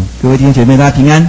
各位弟兄姐妹，大家平安。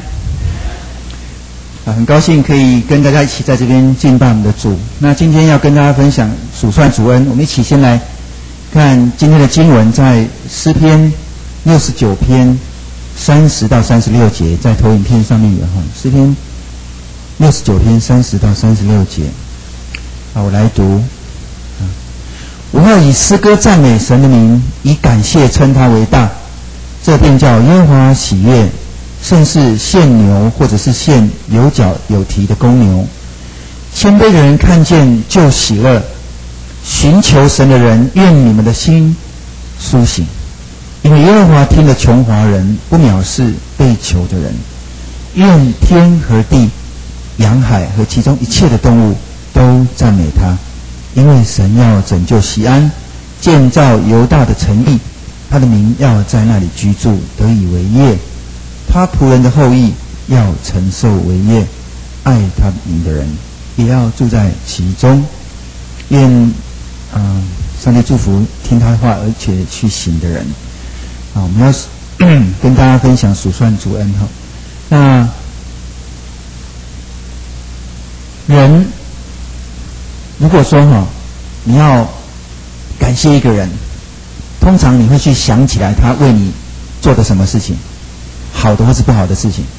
很高兴可以跟大家一起在这边敬拜我们的主。那今天要跟大家分享数算主恩，我们一起先来看今天的经文，在诗篇69篇30到36节，在投影片上面有哈。诗篇69篇30到36节。我来读。我要以诗歌赞美神的名，以感谢称他为大，这便叫耶和华喜悦。甚是献牛，或者是献有角有蹄的公牛。谦卑的人看见就喜乐，寻求神的人，愿你们的心苏醒。因为耶和华听了穷乏人，不藐视被求的人。愿天和地、洋海和其中一切的动物都赞美他，因为神要拯救锡安，建造犹大的城邑，他的名要在那里居住，得以为业。他仆人的后裔要承受为业，爱他名的人也要住在其中。愿上帝祝福听他的话而且去行的人。我们要跟大家分享数算主恩哈。那人如果说你要感谢一个人，通常你会去想起来他为你做的什么事情，好的或是不好的事情。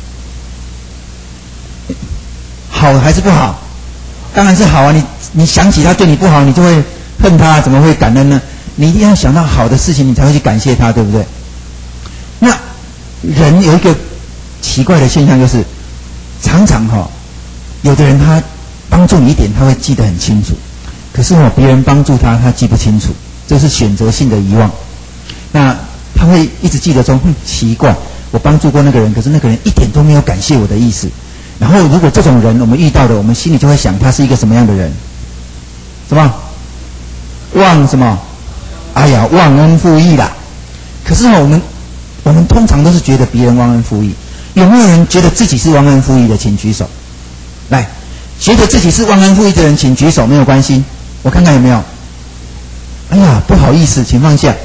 好还是不好？当然是好啊！你想起他对你不好，你就会恨他，怎么会感恩呢？你一定要想到好的事情，你才会去感谢他，对不对？那人有一个奇怪的现象，就是常常有的人他帮助你一点，他会记得很清楚，可是别人帮助他，他记不清楚，这是选择性的遗忘。那他会一直记得说，奇怪，我帮助过那个人，可是那个人一点都没有感谢我的意思。然后如果这种人我们遇到的，我们心里就会想他是一个什么样的人？什么？忘什么？哎呀，忘恩负义啦。可是我们通常都是觉得别人忘恩负义。有没有人觉得自己是忘恩负义的？请举手。来，觉得自己是忘恩负义的人请举手，没有关系，我看看有没有。哎呀，不好意思，请放下。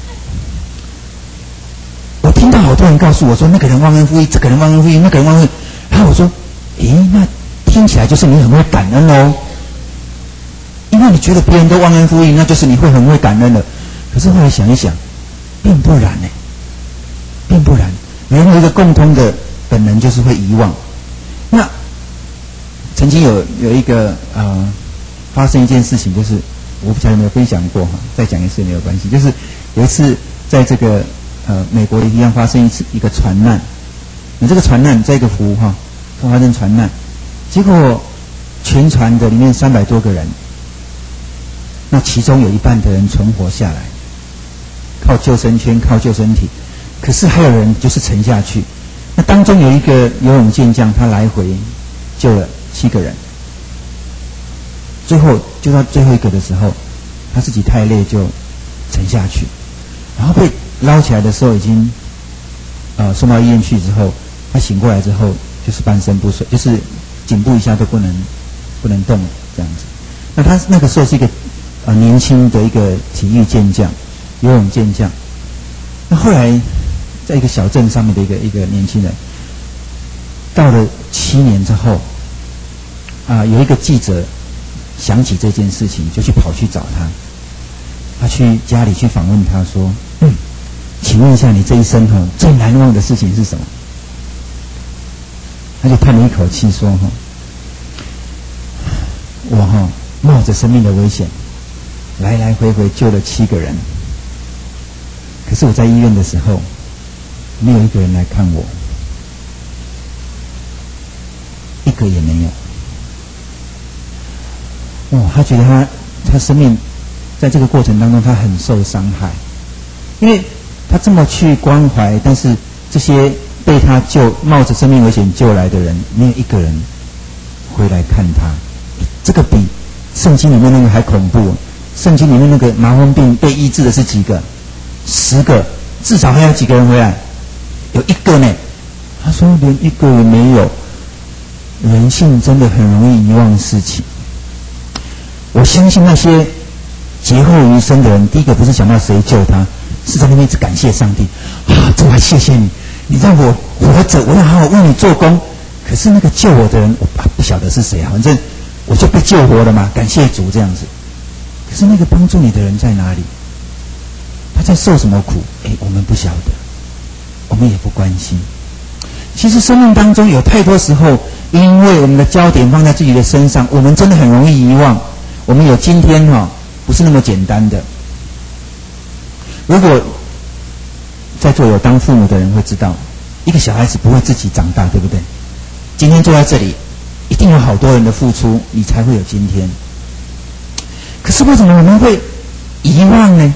我听到好多人告诉我说，那个人忘恩负义，这个人忘恩负义，那个人忘恩负义。然后我说，那听起来就是你很会感恩哦。因为你觉得别人都忘恩负义，那就是你会很会感恩了。可是后来想一想，并不然呢，并不然。人有一个共通的本能，就是会遗忘。那曾经有一个发生一件事情，就是我不晓得有没有分享过再讲一次也没有关系。就是有一次在这个美国的地方发生一个船难。那这个船难在一个湖发生船难，结果全船的里面300多个人，那其中有一半的人存活下来，靠救生圈，靠救生艇，可是还有人就是沉下去。那当中有一个游泳健将，他来回救了7个人，最后救到最后一个的时候，他自己太累就沉下去，然后被捞起来的时候已经送到医院去之后，他醒过来之后就是半身不遂，就是颈部以下都不能动这样子。那他那个时候是一个年轻的一个体育健将，游泳健将。那后来在一个小镇上面的一个年轻人，到了7年之后有一个记者想起这件事情，就跑去找他，他去家里去访问他说，请问一下你这一生最难忘的事情是什么？他就叹了一口气说，我冒着生命的危险来来回回救了7个人，可是我在医院的时候没有一个人来看我，一个也没有。他觉得他生命在这个过程当中他很受伤害，因为他这么去关怀，但是这些被他冒着生命危险救来的人，没有一个人回来看他。这个比圣经里面那个还恐怖。圣经里面那个麻风病被医治的是几个？10个，至少还有几个人回来？有1个呢。他说连1个也没有。人性真的很容易遗忘事情。我相信那些劫后余生的人，第一个不是想到谁救他，是在那边一直感谢上帝主啊，谢谢你， 你让我活着，我要好好为你做工。可是那个救我的人，我不晓得是谁啊，反正我就被救活了嘛，感谢主这样子。可是那个帮助你的人在哪里？他在受什么苦？我们不晓得，我们也不关心。其实生命当中有太多时候，因为我们的焦点放在自己的身上，我们真的很容易遗忘。我们有今天不是那么简单的。如果在座有当父母的人会知道，一个小孩子不会自己长大，对不对？今天坐在这里，一定有好多人的付出，你才会有今天。可是为什么我们会遗忘呢？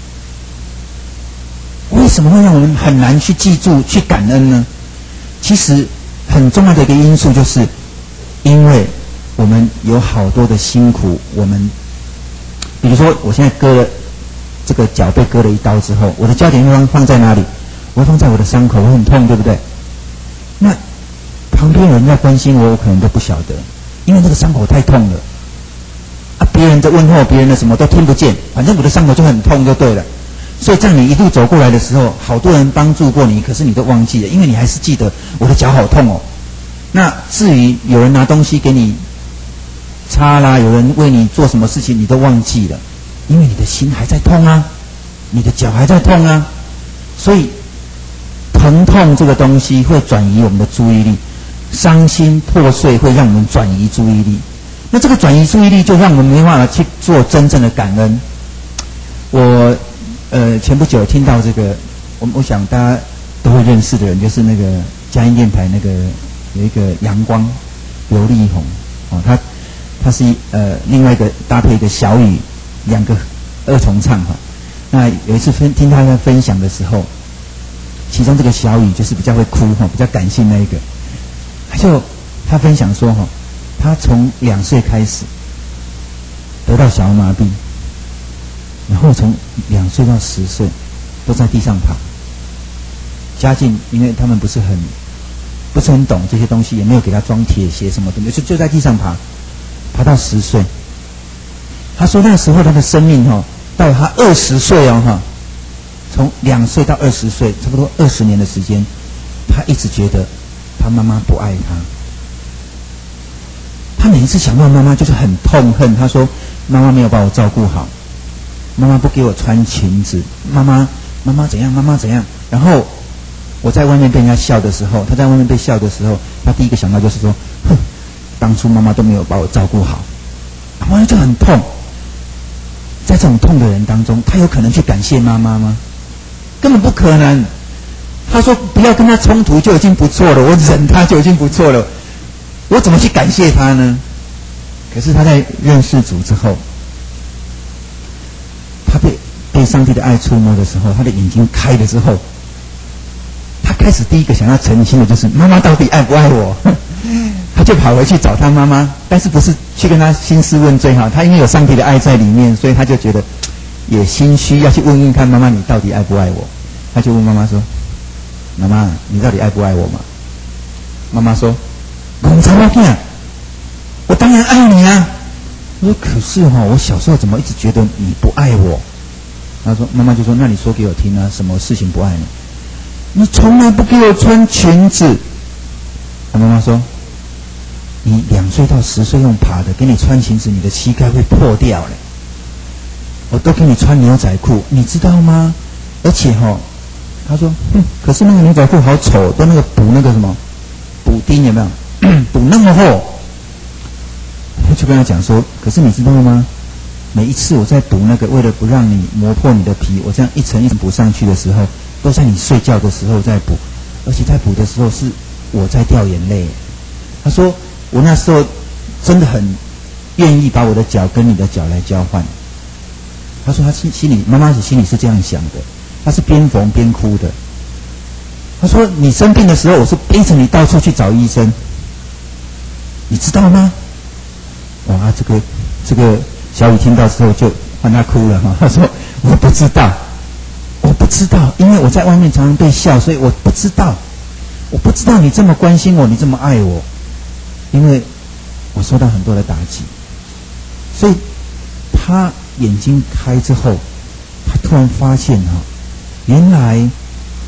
为什么会让我们很难去记住、去感恩呢？其实很重要的一个因素，就是因为我们有好多的辛苦。我们比如说，我现在割了这个脚，被割了一刀之后，我的焦点会放在哪里？我会放在我的伤口，我很痛，对不对？那旁边有人在关心我，我可能都不晓得，因为这个伤口太痛了啊！别人的问候，别人的什么都听不见，反正我的伤口就很痛，就对了。所以在你一路走过来的时候，好多人帮助过你，可是你都忘记了，因为你还是记得我的脚好痛哦。那至于有人拿东西给你擦啦，有人为你做什么事情，你都忘记了，因为你的心还在痛啊，你的脚还在痛啊。所以疼痛这个东西会转移我们的注意力，伤心破碎会让我们转移注意力。那这个转移注意力就让我们没办法去做真正的感恩。我前不久听到这个，我想大家都会认识的人，就是那个佳音电台那个有一个阳光刘力宏他是另外一个搭配一个小雨，两个二重唱那有一次听他在分享的时候，其中这个小雨就是比较会哭比较感性那一个，他分享说他从2岁开始得到小儿麻痹。然后从2岁到10岁都在地上爬，家境因为他们不是很懂这些东西，也没有给他装铁鞋什么的，就在地上爬到10岁。他说那个时候他的生命到他20岁从2岁到20岁，差不多20年的时间，他一直觉得他妈妈不爱他。他每一次想到妈妈就是很痛恨，他说妈妈没有把我照顾好，妈妈不给我穿裙子，妈妈怎样，妈妈怎样。然后我在外面被人家笑的时候，他在外面被笑的时候，他第一个想到就是说，哼，当初妈妈都没有把我照顾好，妈妈就很痛。在这种痛的人当中，他有可能去感谢妈妈吗？根本不可能。他说不要跟他冲突就已经不错了，我忍他就已经不错了，我怎么去感谢他呢？可是他在认识主之后，他被上帝的爱触摸的时候，他的眼睛开了之后，他开始第一个想要澄清的就是妈妈到底爱不爱我。他就跑回去找他妈妈，但是不是去跟他兴师问罪他因为有上帝的爱在里面，所以他就觉得也心虚，要去问问看妈妈你到底爱不爱我。他就问妈妈说，妈妈你到底爱不爱我嘛？妈妈说，我当然爱你啊。我说可是我小时候怎么一直觉得你不爱我？妈妈就说，那你说给我听啊，什么事情不爱你？你从来不给我穿裙子。妈妈说，你2岁到10岁用爬的，给你穿裙子，你的膝盖会破掉了。我都给你穿牛仔裤，你知道吗？而且他说，可是那个牛仔裤好丑，都那个补那个什么补丁有没有？补那么厚。我就跟他讲说，可是你知道吗？每一次我在补那个，为了不让你磨破你的皮，我这样一层一层补上去的时候，都在你睡觉的时候在补，而且在补的时候是我在掉眼泪。他说我那时候真的很愿意把我的脚跟你的脚来交换。他说他心里妈妈心里是这样想的，他是边缝边哭的。他说你生病的时候，我是背着你到处去找医生，你知道吗？哇，这个小雨听到之后就换他哭了他说我不知道，因为我在外面常常被笑，所以我不知道你这么关心我，你这么爱我，因为我受到很多的打击。所以他眼睛开之后，他突然发现原来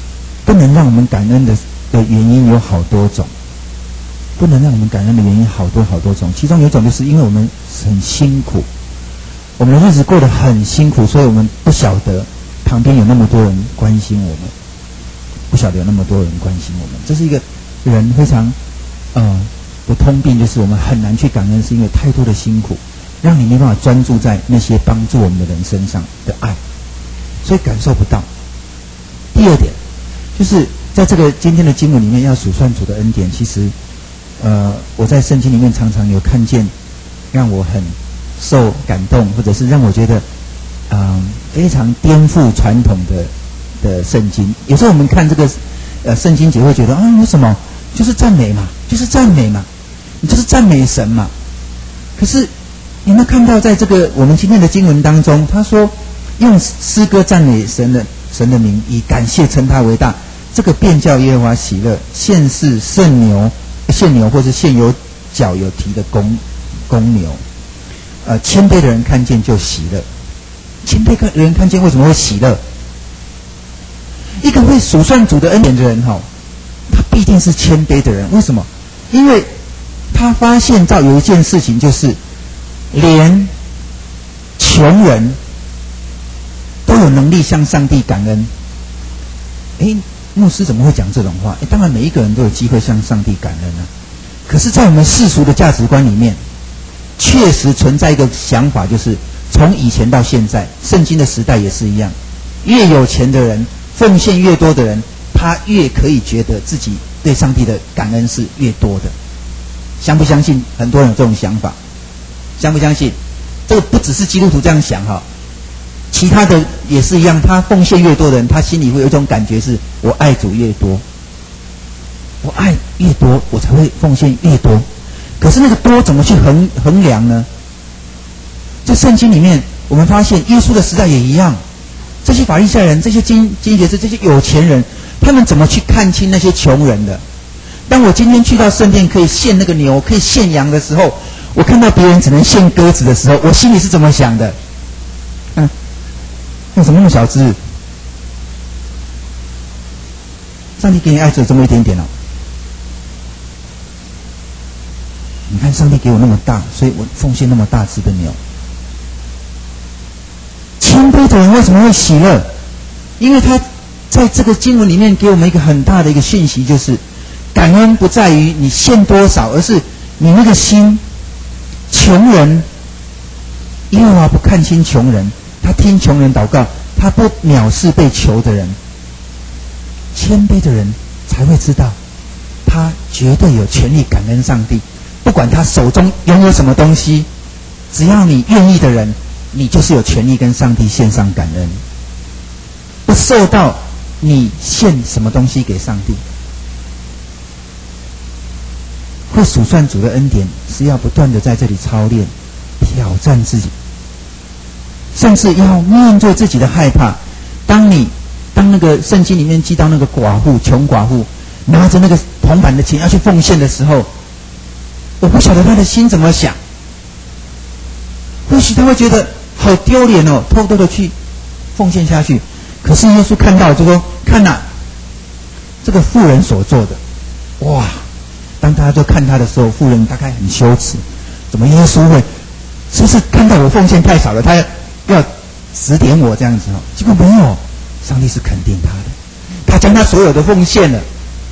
不能让我们感恩的原因有好多种，不能让我们感恩的原因好多种。其中有一种就是因为我们很辛苦，我们的日子过得很辛苦，所以我们不晓得旁边有那么多人关心我们，不晓得有那么多人关心我们。这是一个人非常的通病，就是我们很难去感恩，是因为太多的辛苦，让你没办法专注在那些帮助我们的人身上的爱，所以感受不到。第二点，就是在这个今天的经文里面要数算主的恩典，其实我在圣经里面常常有看见让我很受感动，或者是让我觉得非常颠覆传统的圣经。有时候我们看这个圣经节会觉得有什么，就是赞美嘛，你就是赞美神嘛。可是你有没有看到在这个我们今天的经文当中，他说用诗歌赞美神的名，以感谢称他为大，这个便叫耶和华喜乐，献是献牛或是献有角有蹄的公牛。谦卑的人看见就喜乐。谦卑的人看见为什么会喜乐？一个会数算主的恩典的人他必定是谦卑的人。为什么？因为他发现到有一件事情，就是连穷人都有能力向上帝感恩。牧师怎么会讲这种话？当然每一个人都有机会向上帝感恩啊。可是在我们世俗的价值观里面，确实存在一个想法，就是从以前到现在，圣经的时代也是一样，越有钱的人，奉献越多的人，他越可以觉得自己对上帝的感恩是越多的。相不相信？很多人有这种想法，相不相信？这个不只是基督徒这样想其他的也是一样。他奉献越多的人，他心里会有一种感觉，是我爱主越多，我爱越多，我才会奉献越多。可是那个多怎么去衡量呢？在圣经里面，我们发现耶稣的时代也一样，这些法利赛人，这些经学士，这些有钱人，他们怎么去看清那些穷人的？当我今天去到圣殿可以献那个牛，可以献羊的时候，我看到别人只能献鸽子的时候，我心里是怎么想的？为什么那么小只？上帝给你爱只有这么一点点你看上帝给我那么大，所以我奉献那么大只的牛。谦卑的人为什么会喜乐？因为他在这个经文里面给我们一个很大的一个讯息，就是感恩不在于你献多少，而是你那个心。穷人，耶和华不看轻穷人，他听穷人祷告，他不藐视被求的人。谦卑的人才会知道，他绝对有权利感恩上帝，不管他手中拥有什么东西，只要你愿意的人，你就是有权利跟上帝献上感恩，不受到你献什么东西给上帝。会数算主的恩典，是要不断的在这里操练、挑战自己，甚至要面对自己的害怕。当那个圣经里面记到那个穷寡妇拿着那个铜板的钱要去奉献的时候，我不晓得他的心怎么想。或许他会觉得好丢脸偷偷的去奉献下去。可是耶稣看到就说：“看哪，这个妇人所做的，哇！”当大家就看他的时候，妇人大概很羞耻，怎么耶稣会？是不是看到我奉献太少了，他要指点我这样子结果没有，上帝是肯定他的，他将他所有的奉献了。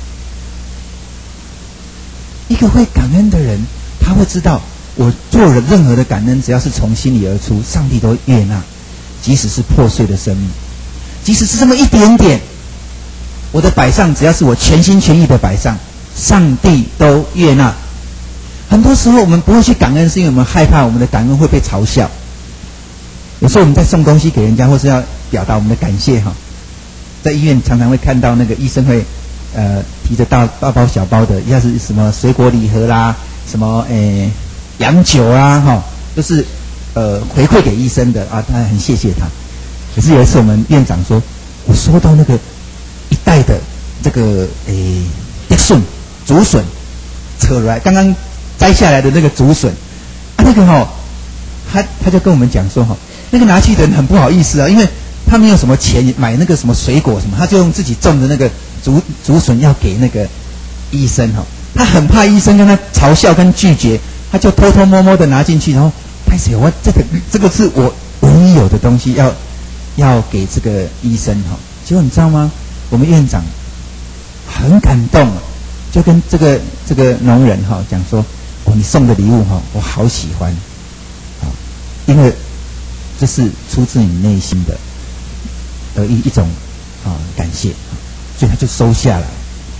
一个会感恩的人，他会知道，我做了任何的感恩，只要是从心里而出，上帝都会悦纳，即使是破碎的生命，即使是这么一点点，我的摆上，只要是我全心全意的摆上，上帝都悦纳。很多时候我们不会去感恩，是因为我们害怕我们的感恩会被嘲笑。有时候我们在送东西给人家，或是要表达我们的感谢在医院常常会看到那个医生会提着大包小包的，要是什么水果礼盒啦，什么洋酒啦都是回馈给医生的他很谢谢他。可是有一次我们院长说，我收到那个一袋的这个竹笋扯来，刚刚摘下来的那个竹笋那个他就跟我们讲说那个拿去的人很不好意思因为他没有什么钱买那个什么水果什么，他就用自己种的那个竹笋要给那个医生哈，他很怕医生跟他嘲笑跟拒绝，他就偷偷摸摸的拿进去，然后拍谁我这个是我唯一有的东西要给这个医生哈。结果你知道吗？我们院长很感动，就跟这个农人哈讲说，你送的礼物哈，我好喜欢，因为这是出自你内心的一种感谢，所以他就收下来。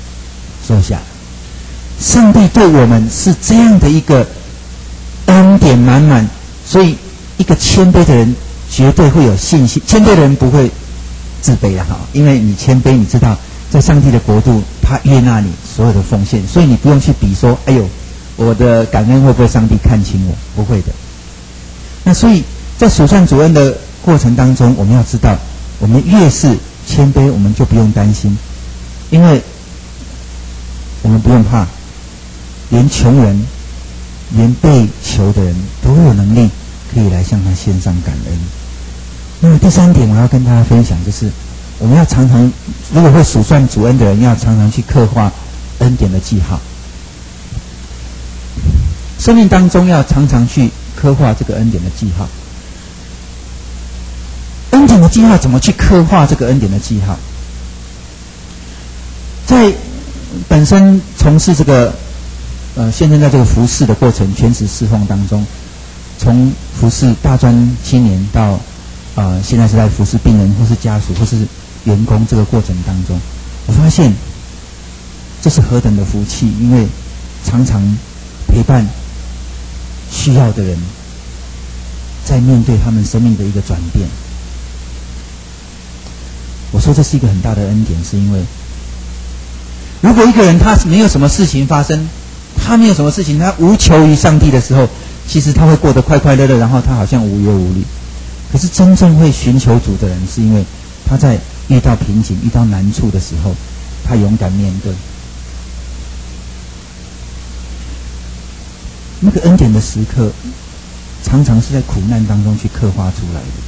上帝对我们是这样的一个恩典满满，所以一个谦卑的人绝对会有信心，谦卑的人不会自卑哈，因为你谦卑，你知道在上帝的国度，他悦纳你所有的奉献，所以你不用去比说，哎呦，我的感恩会不会上帝看清我？不会的。那所以在数算主恩的过程当中，我们要知道，我们越是谦卑，我们就不用担心，因为我们不用怕，连穷人、连被求的人都有能力可以来向他献上感恩。那么第三点，我要跟大家分享，就是我们要常常，如果会数算主恩的人，要常常去刻画恩典的记号。生命当中要常常去刻画这个恩典的记号。恩典的记号怎么去刻画这个恩典的记号？在本身从事这个现在在这个服事的过程，全职侍奉当中，从服事大专青年到现在是在服事病人或是家属或是员工这个过程当中，我发现这是何等的福气，因为常常陪伴需要的人，在面对他们生命的一个转变。我说这是一个很大的恩典，是因为如果一个人他没有什么事情发生，他没有什么事情，他无求于上帝的时候，其实他会过得快快乐乐，然后他好像无忧无虑。可是真正会寻求主的人，是因为他在遇到瓶颈、遇到难处的时候，他勇敢面对。那个恩典的时刻，常常是在苦难当中去刻画出来的。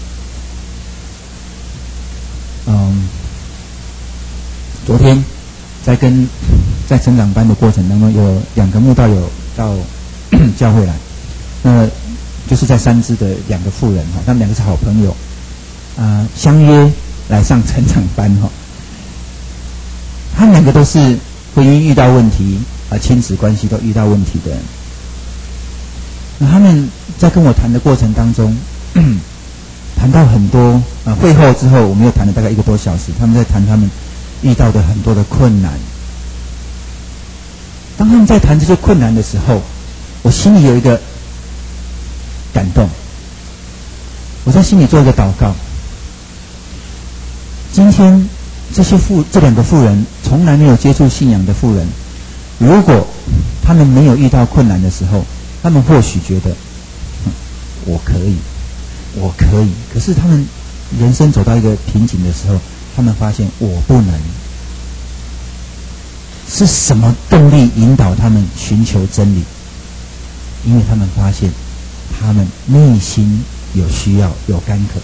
昨天在成长班的过程当中，有2个慕道友到教会来，那就是在三芝的2个妇人哈，他们2个是好朋友，相约来上成长班哈。他们2个都是婚姻遇到问题亲子关系都遇到问题的人。那他们在跟我谈的过程当中，谈到很多会后之后，我们又谈了大概1个多小时，他们在谈他们遇到的很多的困难。当他们在谈这些困难的时候，我心里有一个感动，我在心里做一个祷告。今天这2个妇人从来没有接触信仰的妇人，如果他们没有遇到困难的时候，他们或许觉得我可以，可是他们人生走到一个瓶颈的时候，他们发现我不能。是什么动力引导他们寻求真理？因为他们发现他们内心有需要，有干渴。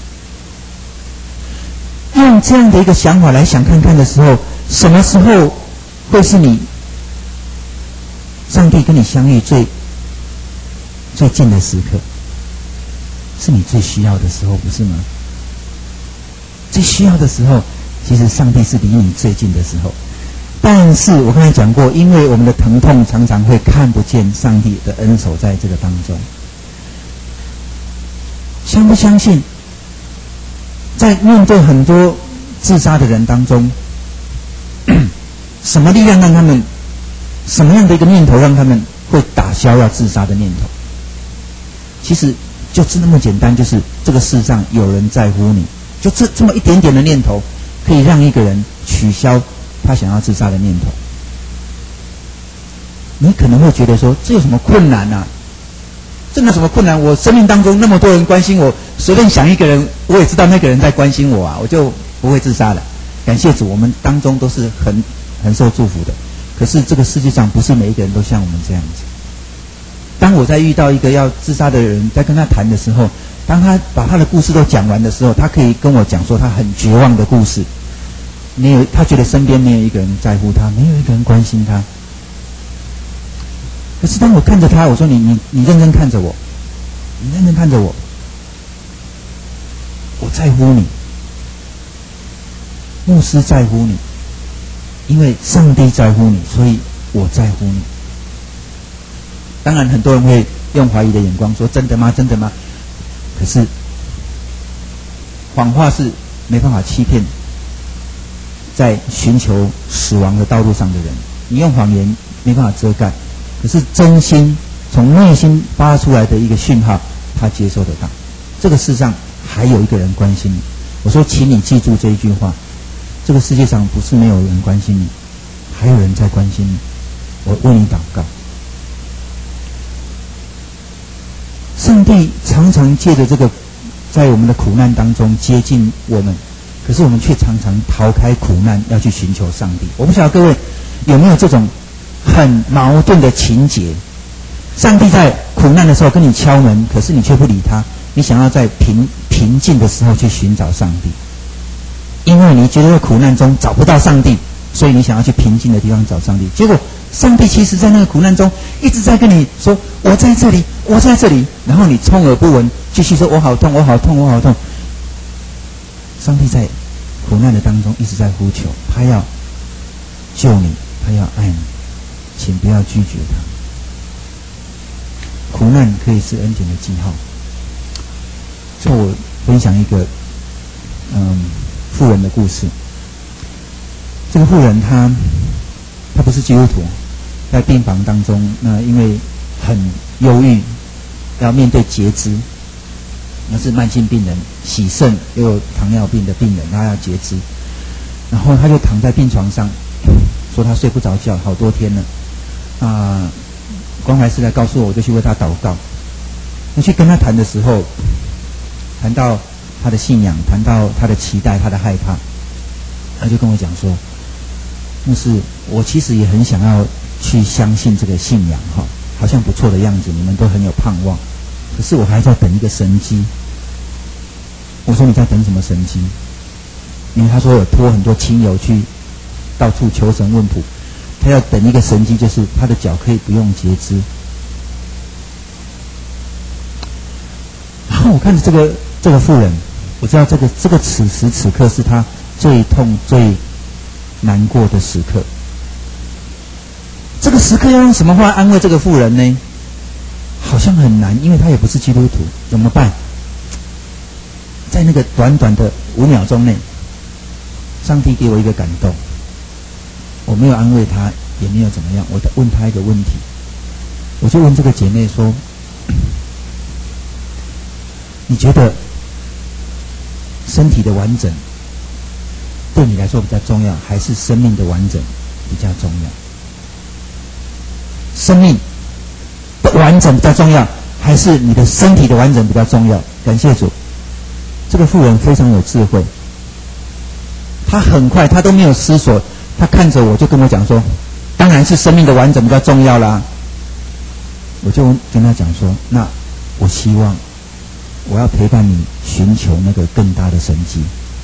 用这样的一个想法来想看看的时候，什么时候会是你上帝跟你相遇最近的时刻？是你最需要的时候，不是吗？最需要的时候，其实上帝是离你最近的时候。但是我刚才讲过，因为我们的疼痛常常会看不见上帝的恩手在这个当中。相不相信，在面对很多自杀的人当中，什么力量让他们，什么样的一个念头让他们会打消要自杀的念头？其实就是那么简单，就是这个世上有人在乎你，就这么一点点的念头，可以让一个人取消他想要自杀的念头。你可能会觉得说，这有什么困难啊？这有什么困难？我生命当中那么多人关心我，随便想一个人，我也知道那个人在关心我啊，我就不会自杀了。感谢主，我们当中都是很受祝福的。可是这个世界上不是每一个人都像我们这样子。当我在遇到一个要自杀的人，在跟他谈的时候，当他把他的故事都讲完的时候，他可以跟我讲说他很绝望的故事。 没有，他觉得身边没有一个人在乎他，没有一个人关心他。可是当我看着他，我说你认真看着我，你认真看着我，我在乎你，牧师在乎你，因为上帝在乎你，所以我在乎你。当然很多人会用怀疑的眼光说真的吗？真的吗？可是谎话是没办法欺骗在寻求死亡的道路上的人，你用谎言没办法遮盖，可是真心从内心发出来的一个讯号，他接受得到。这个世上还有一个人关心你。我说请你记住这一句话，这个世界上不是没有人关心你，还有人在关心你。我为你祷告。上帝常常借着这个在我们的苦难当中接近我们，可是我们却常常逃开苦难，要去寻求上帝。我不晓得各位有没有这种很矛盾的情节，上帝在苦难的时候跟你敲门，可是你却不理他，你想要在平静的时候去寻找上帝，因为你觉得在苦难中找不到上帝，所以你想要去平静的地方找上帝。结果上帝其实在那个苦难中一直在跟你说我在这里，我在这里，然后你充耳不闻，继续说我好痛，我好痛，我好痛。上帝在苦难的当中一直在呼求，他要救你，他要爱你，请不要拒绝他。苦难可以是恩典的记号。最后我分享一个妇人的故事。这个妇人她不是基督徒，在病房当中，那因为很忧郁，要面对截肢，那是慢性病人，洗肾又有糖尿病的病人，他要截肢，然后他就躺在病床上，说他睡不着觉，好多天了。关怀师来告诉我，我就去为他祷告。那去跟他谈的时候，谈到他的信仰，谈到他的期待，他的害怕，他就跟我讲说，牧师，我其实也很想要去相信这个信仰哈，好像不错的样子，你们都很有盼望，可是我还在等一个神迹。我说你在等什么神迹？因为他说有托很多亲友去到处求神问卜，他要等一个神迹，就是他的脚可以不用截肢。然后我看着这个妇人，我知道这个此时此刻是他最痛最难过的时刻。这个时刻要用什么话安慰这个妇人呢？好像很难，因为他也不是基督徒，怎么办？在那个短短的5秒钟内，上帝给我一个感动，我没有安慰他，也没有怎么样，我问他一个问题，我就问这个姐妹说，你觉得身体的完整对你来说比较重要，还是生命的完整比较重要？生命的完整比较重要，还是你的身体的完整比较重要？感谢主，这个妇人非常有智慧，她很快，她都没有思索，她看着我就跟我讲说，当然是生命的完整比较重要啦。我就跟她讲说，那我希望我要陪伴你寻求那个更大的神迹。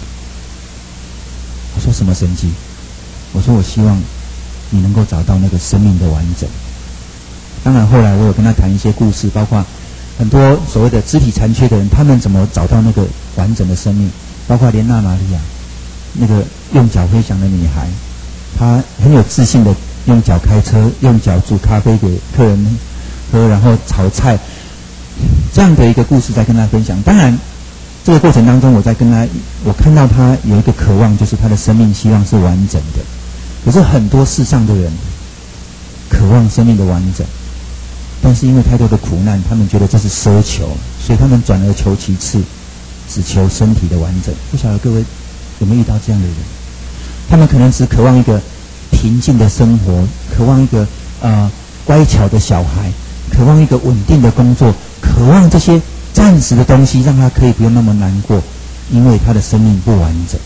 我说什么神迹？我说我希望你能够找到那个生命的完整。当然后来我有跟他谈一些故事，包括很多所谓的肢体残缺的人，他们怎么找到那个完整的生命，包括连娜玛利亚那个用脚飞翔的女孩，她很有自信的用脚开车，用脚煮咖啡给客人喝，然后炒菜，这样的一个故事在跟他分享。当然这个过程当中，我看到他有一个渴望，就是他的生命希望是完整的。可是很多世上的人渴望生命的完整，但是因为太多的苦难，他们觉得这是奢求，所以他们转而求其次，只求身体的完整。不晓得各位有没有遇到这样的人？他们可能只渴望一个平静的生活，渴望一个乖巧的小孩，渴望一个稳定的工作，渴望这些暂时的东西，让他可以不用那么难过，因为他的生命不完整。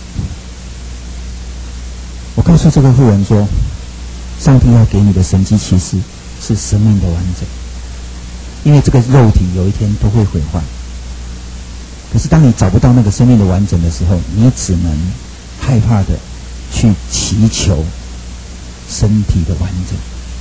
我告诉这个妇人说，上帝要给你的神迹奇事是生命的完整，因为这个肉体有一天都会毁坏。可是当你找不到那个生命的完整的时候，你只能害怕的去祈求身体的完整。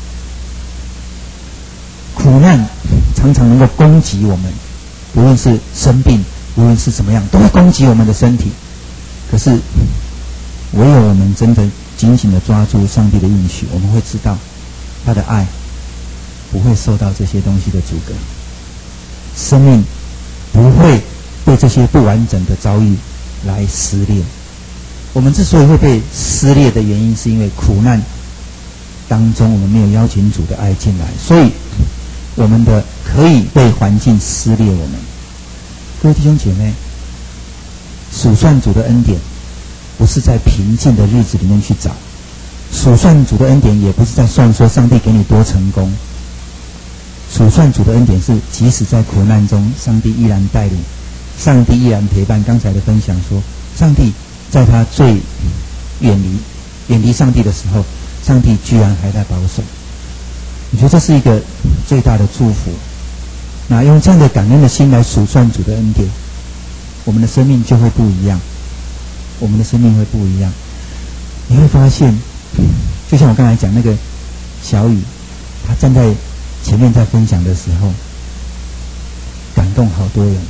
苦难常常能够攻击我们，无论是生病，无论是怎么样，都会攻击我们的身体。可是唯有我们真的紧紧的抓住上帝的应许，我们会知道他的爱不会受到这些东西的阻隔，生命不会被这些不完整的遭遇来撕裂。我们之所以会被撕裂的原因，是因为苦难当中我们没有邀请主的爱进来，所以我们的可以被环境撕裂我们。各位弟兄姐妹，数算主的恩典不是在平静的日子里面去找，数算主的恩典也不是在算说上帝给你多成功，数算主的恩典是即使在苦难中，上帝依然带领，上帝依然陪伴。刚才的分享说，上帝在他最远离上帝的时候，上帝居然还在保守。我觉得这是一个最大的祝福。那用这样的感恩的心来数算主的恩典，我们的生命就会不一样，我们的生命会不一样。你会发现，就像我刚才讲那个小雨，他站在前面在分享的时候，感动好多人，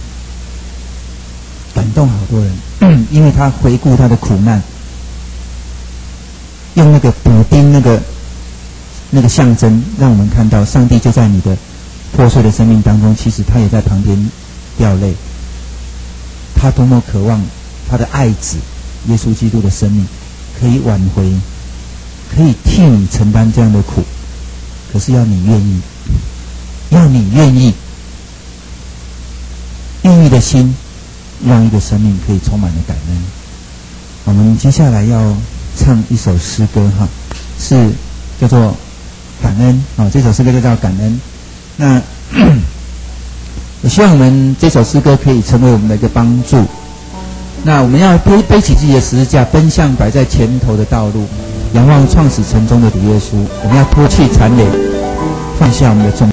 因为他回顾他的苦难，用那个补丁那个象征，让我们看到上帝就在你的破碎的生命当中，其实他也在旁边掉泪。他多么渴望他的爱子耶稣基督的生命可以挽回，可以替你承担这样的苦，可是要你愿意，愿意的心，让一个生命可以充满了感恩。我们接下来要唱一首诗歌哈，是叫做感恩啊，这首诗歌就叫感恩。那我希望我们这首诗歌可以成为我们的一个帮助。那我们要背起自己的十字架，奔向摆在前头的道路，仰望创始成终的主耶稣。我们要脱去残累，放下我们的重